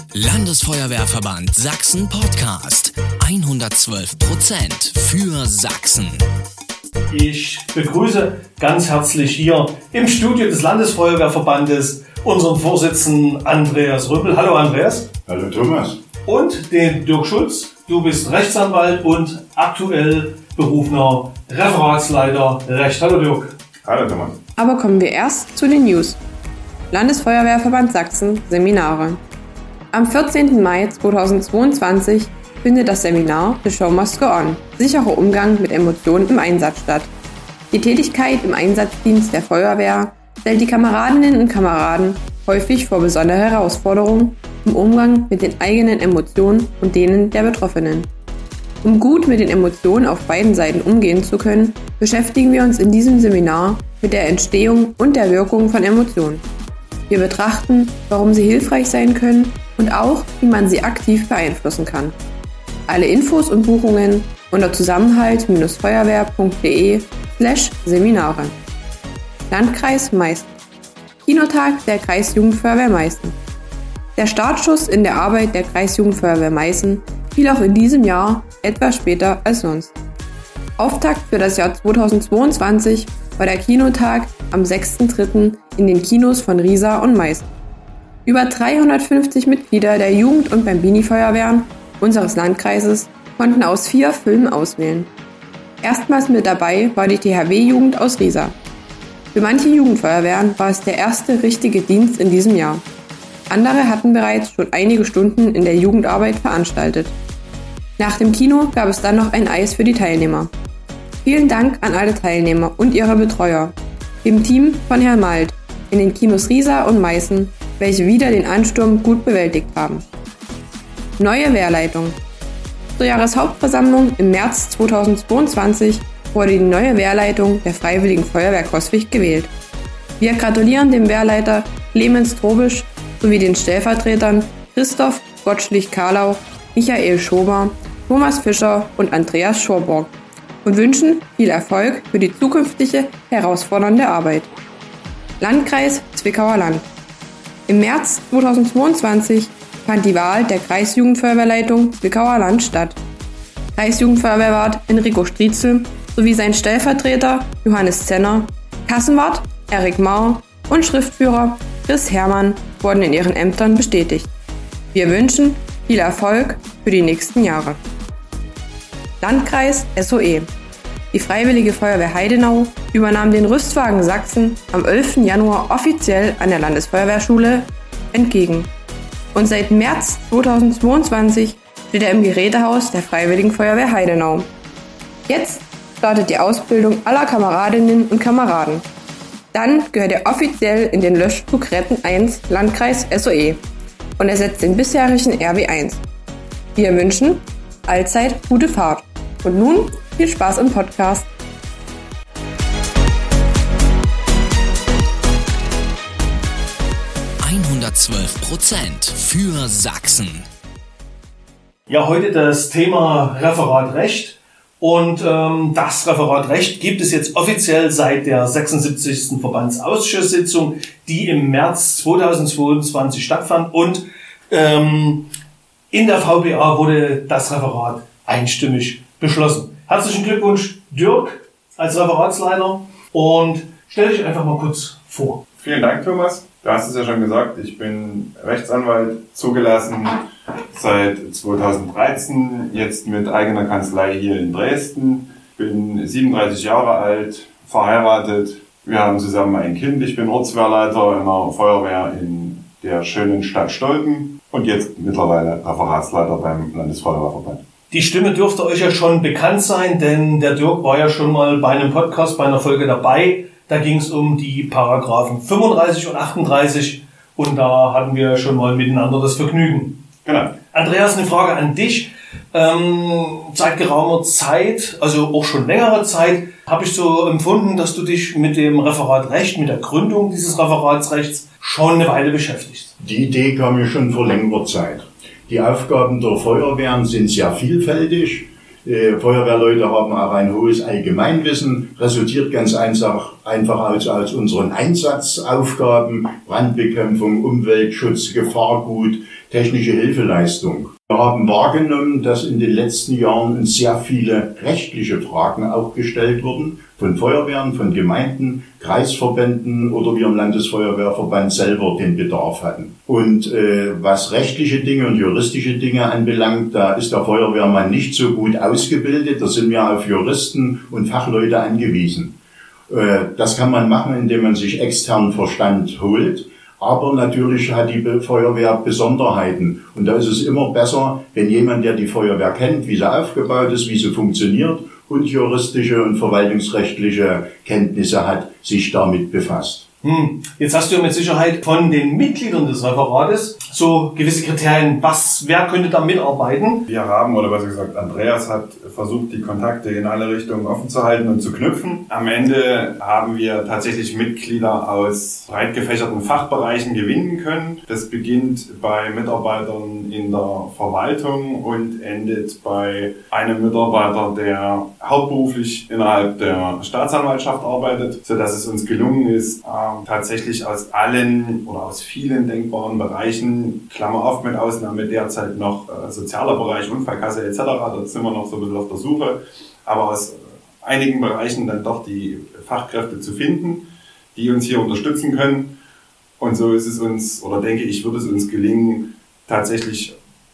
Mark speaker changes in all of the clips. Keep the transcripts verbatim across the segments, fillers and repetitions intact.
Speaker 1: Landesfeuerwehrverband Sachsen Podcast. hundertzwölf Prozent für Sachsen.
Speaker 2: Ich begrüße ganz herzlich hier im Studio des Landesfeuerwehrverbandes unseren Vorsitzenden Andreas Rüppel. Hallo Andreas.
Speaker 3: Hallo Thomas.
Speaker 2: Und den Dirk Schulz. Du bist Rechtsanwalt und aktuell berufener Referatsleiter Recht. Hallo Dirk.
Speaker 3: Hallo Thomas.
Speaker 4: Aber kommen wir erst zu den News. Landesfeuerwehrverband Sachsen Seminare. Am vierzehnten Mai zweitausendzweiundzwanzig findet das Seminar The Show Must Go On – sicherer Umgang mit Emotionen im Einsatz statt. Die Tätigkeit im Einsatzdienst der Feuerwehr stellt die Kameradinnen und Kameraden häufig vor besondere Herausforderungen im Umgang mit den eigenen Emotionen und denen der Betroffenen. Um gut mit den Emotionen auf beiden Seiten umgehen zu können, beschäftigen wir uns in diesem Seminar mit der Entstehung und der Wirkung von Emotionen. Wir betrachten, warum sie hilfreich sein können und auch, wie man sie aktiv beeinflussen kann. Alle Infos und Buchungen unter zusammenhalt-feuerwehr.de slash Seminare. Landkreis Meißen. Kinotag der Kreisjugendfeuerwehr Meißen. Der Startschuss in der Arbeit der Kreisjugendfeuerwehr Meißen fiel auch in diesem Jahr etwas später als sonst. Auftakt für das Jahr zweitausendzweiundzwanzig war der Kinotag am sechsten dritten in den Kinos von Riesa und Meißen. Über dreihundertfünfzig Mitglieder der Jugend- und Bambini-Feuerwehren unseres Landkreises konnten aus vier Filmen auswählen. Erstmals mit dabei war die T H W-Jugend aus Riesa. Für manche Jugendfeuerwehren war es der erste richtige Dienst in diesem Jahr. Andere hatten bereits schon einige Stunden in der Jugendarbeit veranstaltet. Nach dem Kino gab es dann noch ein Eis für die Teilnehmer. Vielen Dank an alle Teilnehmer und ihre Betreuer, dem Team von Herrn Malt in den Kinos Riesa und Meißen, welche wieder den Ansturm gut bewältigt haben. Neue Wehrleitung. Zur Jahreshauptversammlung im März zweitausendzweiundzwanzig wurde die neue Wehrleitung der Freiwilligen Feuerwehr Coswig gewählt. Wir gratulieren dem Wehrleiter Clemens Trobisch sowie den Stellvertretern Christoph Gottschlich-Karlau, Michael Schober, Thomas Fischer und Andreas Schorborg und wünschen viel Erfolg für die zukünftige herausfordernde Arbeit. Landkreis Zwickauer Land. Im März zweitausendzweiundzwanzig fand die Wahl der Kreisjugendfeuerwehrleitung Zwickauer Land statt. Kreisjugendfeuerwehrwart Enrico Striezel sowie sein Stellvertreter Johannes Zenner, Kassenwart Erik Maur und Schriftführer Chris Herrmann wurden in ihren Ämtern bestätigt. Wir wünschen viel Erfolg für die nächsten Jahre. Landkreis S O E. Die Freiwillige Feuerwehr Heidenau übernahm den Rüstwagen Sachsen am elften Januar offiziell an der Landesfeuerwehrschule entgegen. Und seit März zweitausendzweiundzwanzig steht er im Gerätehaus der Freiwilligen Feuerwehr Heidenau. Jetzt startet die Ausbildung aller Kameradinnen und Kameraden. Dann gehört er offiziell in den Löschzug Retten eins Landkreis S O E und ersetzt den bisherigen R W eins. Wir wünschen allzeit gute Fahrt. Und nun viel Spaß im Podcast.
Speaker 1: hundertzwölf Prozent für Sachsen.
Speaker 2: Ja, heute das Thema Referat Recht. Und ähm, das Referat Recht gibt es jetzt offiziell seit der sechsundsiebzigsten Verbandsausschusssitzung, die im März zweitausendzweiundzwanzig stattfand. Und ähm, in der V B A wurde das Referat einstimmig beschlossen. Herzlichen Glückwunsch, Dirk, als Referatsleiter. Und stell dich einfach mal kurz vor.
Speaker 3: Vielen Dank, Thomas. Du hast es ja schon gesagt, ich bin Rechtsanwalt, zugelassen seit zweitausenddreizehn, jetzt mit eigener Kanzlei hier in Dresden. Bin siebenunddreißig Jahre alt, verheiratet. Wir haben zusammen ein Kind. Ich bin Ortswehrleiter in einer Feuerwehr in der schönen Stadt Stolpen und jetzt mittlerweile Referatsleiter beim Landesfeuerwehrverband.
Speaker 2: Die Stimme dürfte euch ja schon bekannt sein, denn der Dirk war ja schon mal bei einem Podcast, bei einer Folge dabei. Da ging es um die Paragraphen fünfunddreißig und achtunddreißig und da hatten wir schon mal miteinander das Vergnügen.
Speaker 3: Genau.
Speaker 2: Andreas, eine Frage an dich. Ähm, seit geraumer Zeit, also auch schon längere Zeit, habe ich so empfunden, dass du dich mit dem Referat Recht, mit der Gründung dieses Referatsrechts schon eine Weile beschäftigst.
Speaker 5: Die Idee kam mir schon vor längerer Zeit. Die Aufgaben der Feuerwehren sind sehr vielfältig. Äh, Feuerwehrleute haben auch ein hohes Allgemeinwissen, resultiert ganz einfach, einfach aus, aus unseren Einsatzaufgaben, Brandbekämpfung, Umweltschutz, Gefahrgut, technische Hilfeleistung. Wir haben wahrgenommen, dass in den letzten Jahren uns sehr viele rechtliche Fragen auch gestellt wurden, von Feuerwehren, von Gemeinden, Kreisverbänden oder wir im Landesfeuerwehrverband selber den Bedarf hatten. Und äh, was rechtliche Dinge und juristische Dinge anbelangt, da ist der Feuerwehrmann nicht so gut ausgebildet. Da sind wir auf Juristen und Fachleute angewiesen. Äh, das kann man machen, indem man sich externen Verstand holt. Aber natürlich hat die Feuerwehr Besonderheiten. Und da ist es immer besser, wenn jemand, der die Feuerwehr kennt, wie sie aufgebaut ist, wie sie funktioniert und juristische und verwaltungsrechtliche Kenntnisse hat, sich damit befasst.
Speaker 2: Hm. Jetzt hast du ja mit Sicherheit von den Mitgliedern des Referates so gewisse Kriterien. Was, wer könnte da mitarbeiten?
Speaker 3: Wir haben, oder besser gesagt, Andreas hat versucht, die Kontakte in alle Richtungen offen zu halten und zu knüpfen. Am Ende haben wir tatsächlich Mitglieder aus breit gefächerten Fachbereichen gewinnen können. Das beginnt bei Mitarbeitern in der Verwaltung und endet bei einem Mitarbeiter, der hauptberuflich innerhalb der Staatsanwaltschaft arbeitet, sodass es uns gelungen ist, tatsächlich aus allen oder aus vielen denkbaren Bereichen, Klammer auf mit Ausnahme derzeit noch äh, sozialer Bereich, Unfallkasse et cetera, da sind wir noch so ein bisschen auf der Suche, aber aus einigen Bereichen dann doch die Fachkräfte zu finden, die uns hier unterstützen können. Und so ist es uns, oder denke ich, wird es uns gelingen, tatsächlich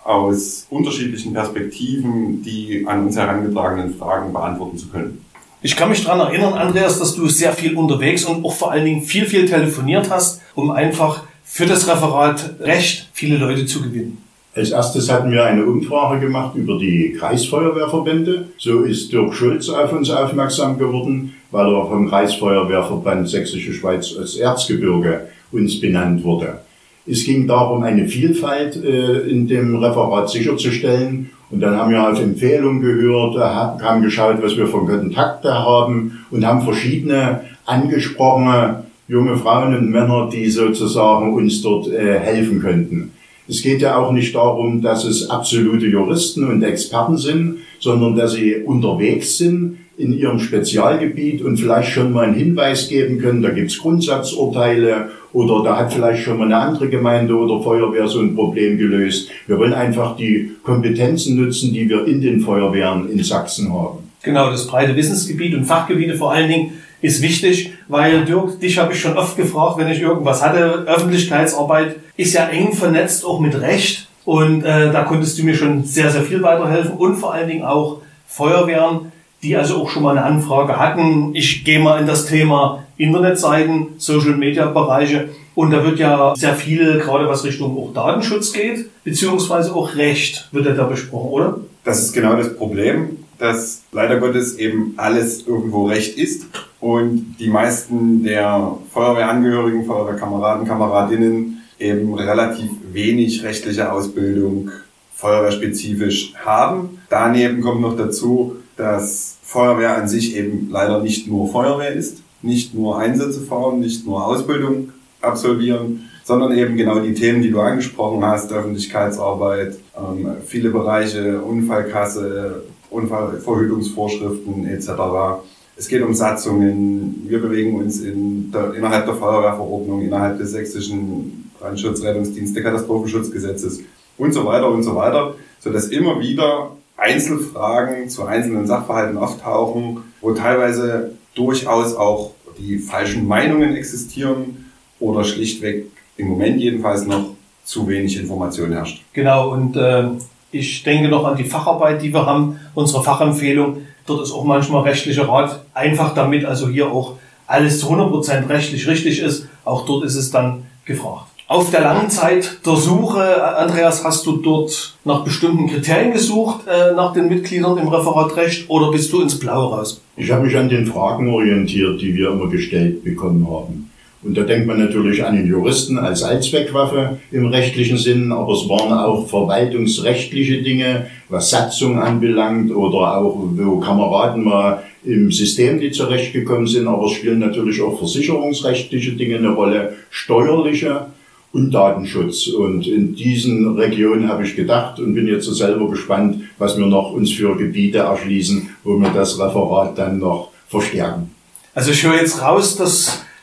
Speaker 3: aus unterschiedlichen Perspektiven die an uns herangetragenen Fragen beantworten zu können.
Speaker 2: Ich kann mich daran erinnern, Andreas, dass du sehr viel unterwegs und auch vor allen Dingen viel, viel telefoniert hast, um einfach für das Referat Recht viele Leute zu gewinnen.
Speaker 5: Als erstes hatten wir eine Umfrage gemacht über die Kreisfeuerwehrverbände. So ist Dirk Schulz auf uns aufmerksam geworden, weil er vom Kreisfeuerwehrverband Sächsische Schweiz als Erzgebirge uns benannt wurde. Es ging darum, eine Vielfalt äh, in dem Referat sicherzustellen. Und dann haben wir auf Empfehlungen gehört, haben geschaut, was wir für Kontakte haben und haben verschiedene angesprochene junge Frauen und Männer, die sozusagen uns dort äh, helfen könnten. Es geht ja auch nicht darum, dass es absolute Juristen und Experten sind, sondern dass sie unterwegs sind in ihrem Spezialgebiet und vielleicht schon mal einen Hinweis geben können, da gibt's Grundsatzurteile oder da hat vielleicht schon mal eine andere Gemeinde oder Feuerwehr so ein Problem gelöst. Wir wollen einfach die Kompetenzen nutzen, die wir in den Feuerwehren in Sachsen haben.
Speaker 2: Genau, das breite Wissensgebiet und Fachgebiete vor allen Dingen ist wichtig, weil Dirk, dich habe ich schon oft gefragt, wenn ich irgendwas hatte. Öffentlichkeitsarbeit ist ja eng vernetzt, auch mit Recht. Und äh, da konntest du mir schon sehr, sehr viel weiterhelfen. Und vor allen Dingen auch Feuerwehren, die also auch schon mal eine Anfrage hatten. Ich gehe mal in das Thema Internetseiten, Social-Media-Bereiche. Und da wird ja sehr viel, gerade was Richtung auch Datenschutz geht, beziehungsweise auch Recht wird ja da besprochen, oder?
Speaker 3: Das ist genau das Problem, dass leider Gottes eben alles irgendwo Recht ist und die meisten der Feuerwehrangehörigen, Feuerwehrkameraden, Kameradinnen eben relativ wenig rechtliche Ausbildung feuerwehrspezifisch haben. Daneben kommt noch dazu, dass Feuerwehr an sich eben leider nicht nur Feuerwehr ist, nicht nur Einsätze fahren, nicht nur Ausbildung absolvieren, sondern eben genau die Themen, die du angesprochen hast, Öffentlichkeitsarbeit, ähm, viele Bereiche, Unfallkasse, Unfallverhütungsvorschriften et cetera. Es geht um Satzungen. Wir bewegen uns in der, innerhalb der Feuerwehrverordnung, innerhalb des sächsischen Brandschutzrettungsdienste, Katastrophenschutzgesetzes und so weiter und so weiter, sodass immer wieder Einzelfragen zu einzelnen Sachverhalten auftauchen, wo teilweise durchaus auch die falschen Meinungen existieren oder schlichtweg im Moment jedenfalls noch zu wenig Information herrscht.
Speaker 2: Genau, und äh, ich denke noch an die Facharbeit, die wir haben, unsere Fachempfehlung. Dort ist auch manchmal rechtlicher Rat, einfach damit also hier auch alles zu hundert Prozent rechtlich richtig ist. Auch dort ist es dann gefragt. Auf der langen Zeit der Suche, Andreas, hast du dort nach bestimmten Kriterien gesucht, äh, nach den Mitgliedern im Referat Recht, oder bist du ins Blaue raus?
Speaker 5: Ich habe mich an den Fragen orientiert, die wir immer gestellt bekommen haben. Und da denkt man natürlich an den Juristen als Allzweckwaffe im rechtlichen Sinn, aber es waren auch verwaltungsrechtliche Dinge, was Satzung anbelangt oder auch, wo Kameraden mal im System nicht zurechtgekommen sind, aber es spielen natürlich auch versicherungsrechtliche Dinge eine Rolle, steuerliche und Datenschutz. Und in diesen Regionen habe ich gedacht und bin jetzt so selber gespannt, was wir noch uns für Gebiete erschließen, wo wir das Referat dann noch verstärken.
Speaker 2: Also ich höre jetzt raus, dass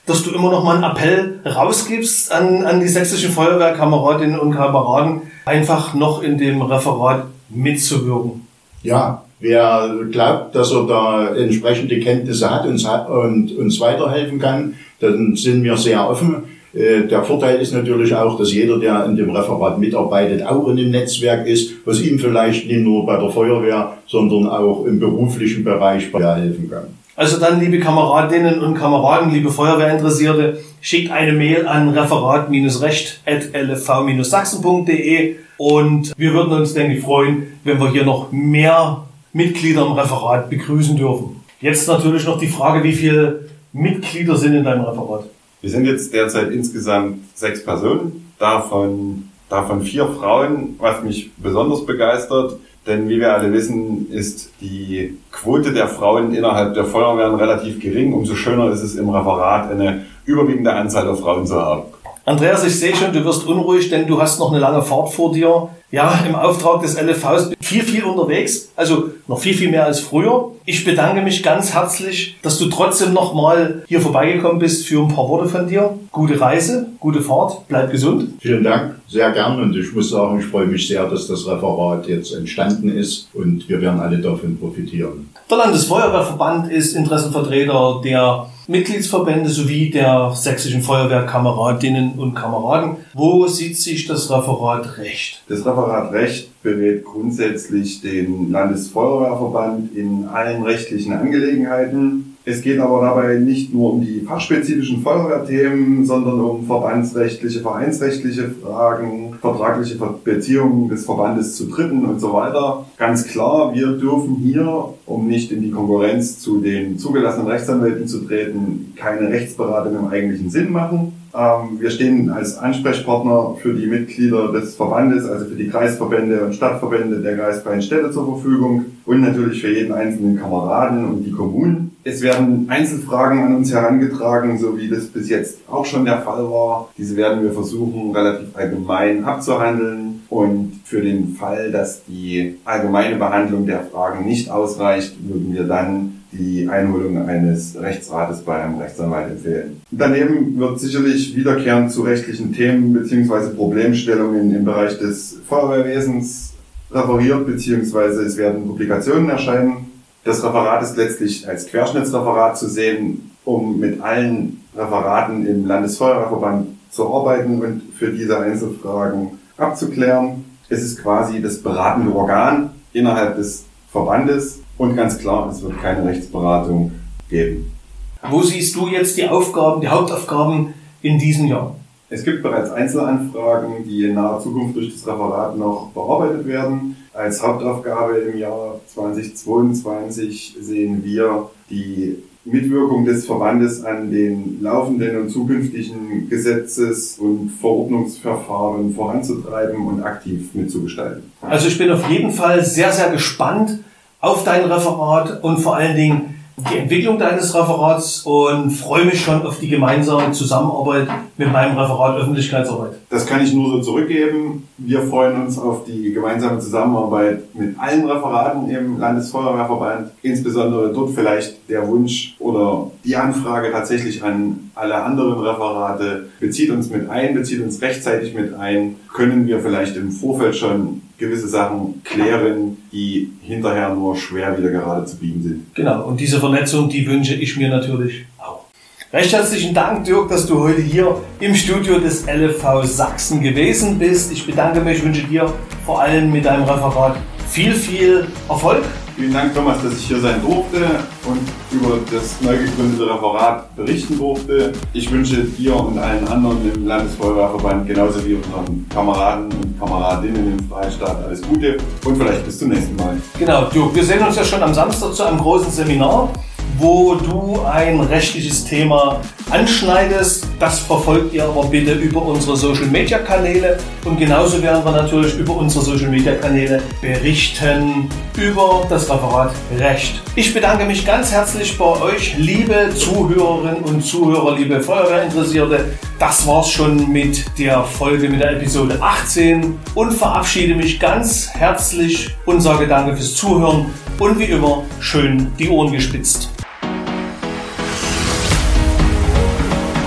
Speaker 2: dass du immer noch mal einen Appell rausgibst an, an die sächsischen Feuerwehrkameradinnen und Kameraden, einfach noch in dem Referat mitzuwirken.
Speaker 5: Ja, wer glaubt, dass er da entsprechende Kenntnisse hat und, und uns weiterhelfen kann, dann sind wir sehr offen. Der Vorteil ist natürlich auch, dass jeder, der in dem Referat mitarbeitet, auch in dem Netzwerk ist, was ihm vielleicht nicht nur bei der Feuerwehr, sondern auch im beruflichen Bereich helfen kann.
Speaker 2: Also dann, liebe Kameradinnen und Kameraden, liebe Feuerwehrinteressierte, schickt eine Mail an referat recht at l f v sachsen punkt d e und wir würden uns, denke ich, freuen, wenn wir hier noch mehr Mitglieder im Referat begrüßen dürfen. Jetzt natürlich noch die Frage, wie viele Mitglieder sind in deinem Referat?
Speaker 3: Wir sind jetzt derzeit insgesamt sechs Personen, davon, davon vier Frauen, was mich besonders begeistert. Denn wie wir alle wissen, ist die Quote der Frauen innerhalb der Feuerwehren relativ gering. Umso schöner ist es im Referat, eine überwiegende Anzahl der Frauen zu haben.
Speaker 2: Andreas, ich sehe schon, du wirst unruhig, denn du hast noch eine lange Fahrt vor dir. Ja, im Auftrag des L F Vs viel, viel unterwegs, also noch viel, viel mehr als früher. Ich bedanke mich ganz herzlich, dass du trotzdem noch mal hier vorbeigekommen bist für ein paar Worte von dir. Gute Reise, gute Fahrt, bleib gesund.
Speaker 5: Vielen Dank, sehr gern, und ich muss sagen, ich freue mich sehr, dass das Referat jetzt entstanden ist und wir werden alle davon profitieren.
Speaker 2: Der Landesfeuerwehrverband ist Interessenvertreter der Mitgliedsverbände sowie der sächsischen Feuerwehrkameradinnen und Kameraden. Wo sieht sich das Referat Recht?
Speaker 3: Das Referat Recht berät grundsätzlich den Landesfeuerwehrverband in allen rechtlichen Angelegenheiten. Es geht aber dabei nicht nur um die fachspezifischen Feuerwehrthemen, sondern um verbandsrechtliche, vereinsrechtliche Fragen, vertragliche Beziehungen des Verbandes zu Dritten und so weiter. Ganz klar, wir dürfen hier, um nicht in die Konkurrenz zu den zugelassenen Rechtsanwälten zu treten, keine Rechtsberatung im eigentlichen Sinn machen. Wir stehen als Ansprechpartner für die Mitglieder des Verbandes, also für die Kreisverbände und Stadtverbände der kreisfreien Städte zur Verfügung und natürlich für jeden einzelnen Kameraden und die Kommunen. Es werden Einzelfragen an uns herangetragen, so wie das bis jetzt auch schon der Fall war. Diese werden wir versuchen, relativ allgemein abzuhandeln. Und für den Fall, dass die allgemeine Behandlung der Fragen nicht ausreicht, würden wir dann die Einholung eines Rechtsrates bei einem Rechtsanwalt empfehlen. Daneben wird sicherlich wiederkehrend zu rechtlichen Themen bzw. Problemstellungen im Bereich des Feuerwehrwesens referiert, bzw. es werden Publikationen erscheinen. Das Referat ist letztlich als Querschnittsreferat zu sehen, um mit allen Referaten im Landesfeuerwehrverband zu arbeiten und für diese Einzelfragen abzuklären. Es ist quasi das beratende Organ innerhalb des Verbandes. Und ganz klar, es wird keine Rechtsberatung geben.
Speaker 2: Wo siehst du jetzt die Aufgaben, die Hauptaufgaben in diesem Jahr?
Speaker 3: Es gibt bereits Einzelanfragen, die in naher Zukunft durch das Referat noch bearbeitet werden. Als Hauptaufgabe im Jahr zweitausendzweiundzwanzig sehen wir die Mitwirkung des Verbandes an den laufenden und zukünftigen Gesetzes- und Verordnungsverfahren voranzutreiben und aktiv mitzugestalten.
Speaker 2: Also ich bin auf jeden Fall sehr, sehr gespannt auf dein Referat und vor allen Dingen die Entwicklung deines Referats und freue mich schon auf die gemeinsame Zusammenarbeit mit meinem Referat Öffentlichkeitsarbeit.
Speaker 3: Das kann ich nur so zurückgeben. Wir freuen uns auf die gemeinsame Zusammenarbeit mit allen Referaten im Landesfeuerwehrverband. Insbesondere dort vielleicht der Wunsch oder die Anfrage tatsächlich an alle anderen Referate. Bezieht uns mit ein, bezieht uns rechtzeitig mit ein. Können wir vielleicht im Vorfeld schon gewisse Sachen klären, die hinterher nur schwer wieder gerade zu biegen sind.
Speaker 2: Genau, und diese Vernetzung, die wünsche ich mir natürlich auch. Recht herzlichen Dank, Dirk, dass du heute hier im Studio des L F V Sachsen gewesen bist. Ich bedanke mich, wünsche dir vor allem mit deinem Referat viel, viel Erfolg.
Speaker 3: Vielen Dank, Thomas, dass ich hier sein durfte und über das neu gegründete Referat berichten durfte. Ich wünsche dir und allen anderen im Landesfeuerwehrverband, genauso wie unseren Kameraden und Kameradinnen im Freistaat, alles Gute und vielleicht bis zum nächsten Mal.
Speaker 2: Genau, Dirk, wir sehen uns ja schon am Samstag zu einem großen Seminar, wo du ein rechtliches Thema anschneidest. Das verfolgt ihr aber bitte über unsere Social-Media-Kanäle und genauso werden wir natürlich über unsere Social-Media-Kanäle berichten über das Referat Recht. Ich bedanke mich ganz herzlich bei euch, liebe Zuhörerinnen und Zuhörer, liebe Feuerwehrinteressierte. Das war's schon mit der Folge, mit der Episode achtzehn und verabschiede mich ganz herzlich und sage danke fürs Zuhören und wie immer schön die Ohren gespitzt.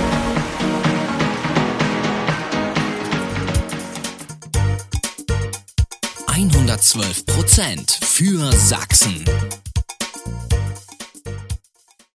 Speaker 1: hundertzwölf Prozent für Sachsen.